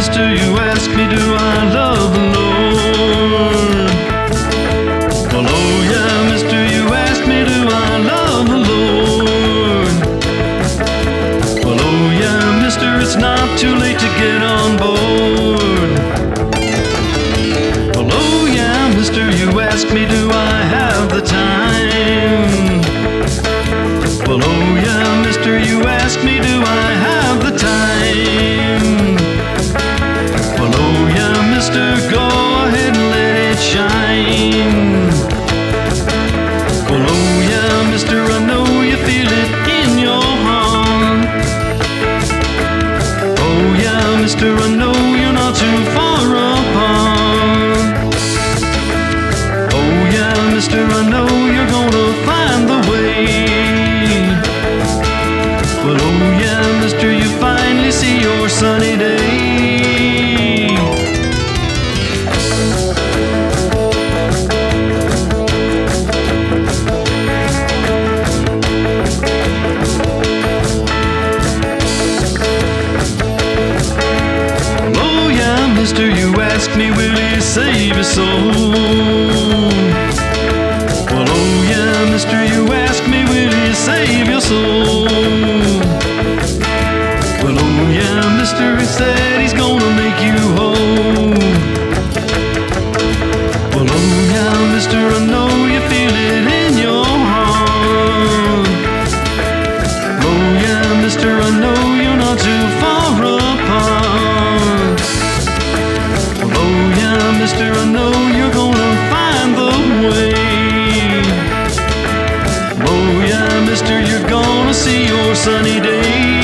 mister, you ask me, do I love the Lord? Well, oh yeah, mister, you ask me, do I love the Lord? Well, oh yeah, mister, it's not too late to get on board. Well, oh yeah, mister, you ask me, do I have the time? Well, oh yeah, mister, you ask me, do I have the time? Well, oh yeah, mister, go ahead and let it shine. Well, oh yeah, mister, I know you feel it in your heart. Oh yeah, mister, I know you're not too far apart. Oh yeah, mister, I know you're gonna find the way. Well, oh yeah, mister, you finally see your sunny day. Oh yeah, mister, you ask me, will he save your soul? Well, oh yeah, mister, you ask me, will he save your soul? Well, oh yeah, mister, he said he's gonna make you whole. Well, oh yeah, mister, I know you feel it in your heart. Oh yeah, mister, I know you're not too far apart. Well, oh yeah, mister, I know you're gonna find the way. Oh yeah, mister, you're gonna see your sunny day.